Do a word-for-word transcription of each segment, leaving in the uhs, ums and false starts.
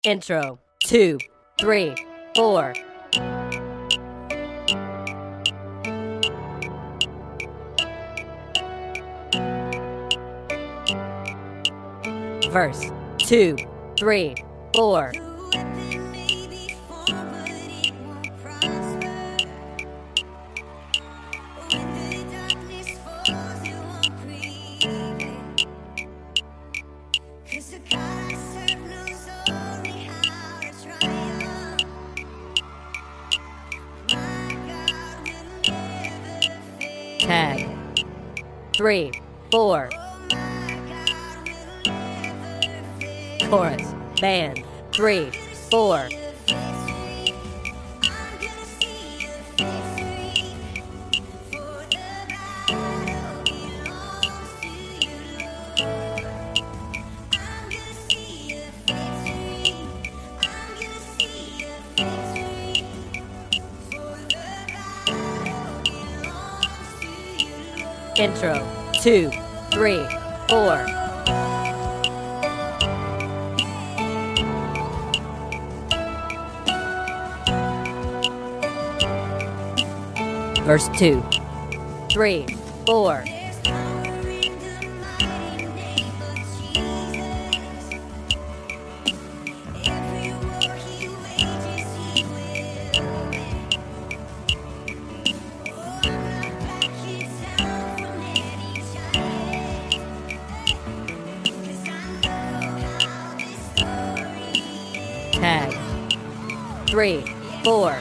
Intro, two, three, four. Verse, two, three, four. Tag, three, four. Chorus, band, three, four. Intro, two, three, four. Verse two, three, four. Tag, three, four.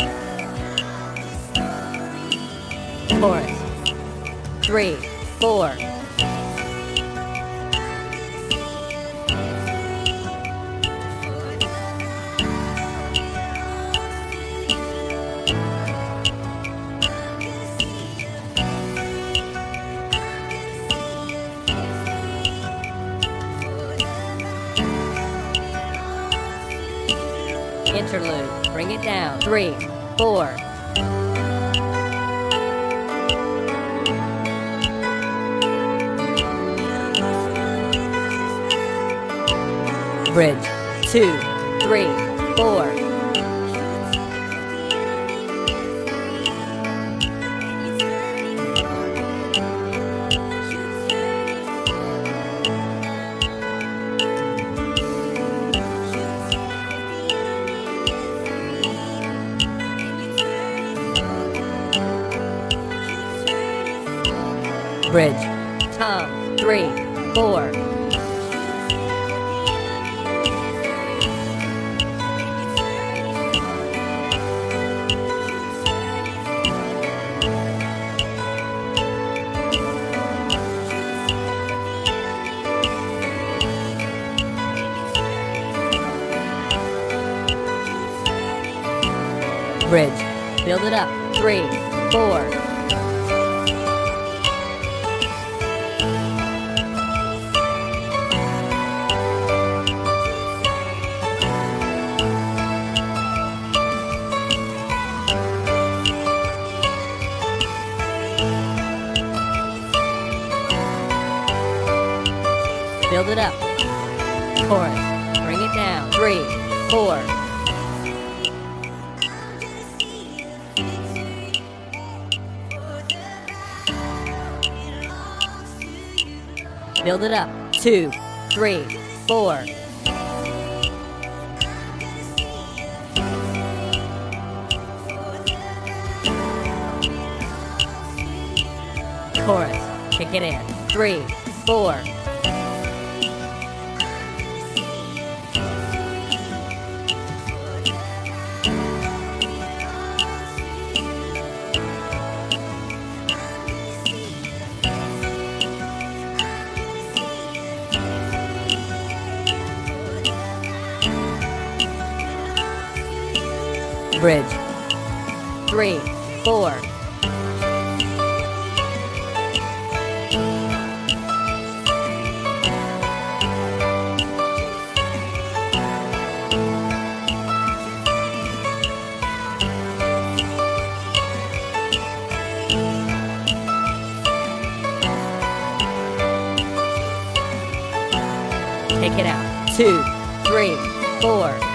Chorus, three, four. Interlude, bring it down, three, four. Bridge, two, three, four. Bridge, tom, three, four. Bridge, build it up, three, four. Build it up. Chorus, bring it down, three, four. Build it up, two, three, four. Chorus, kick it in, three, four. Bridge, three, four. Take it out, two, three, four,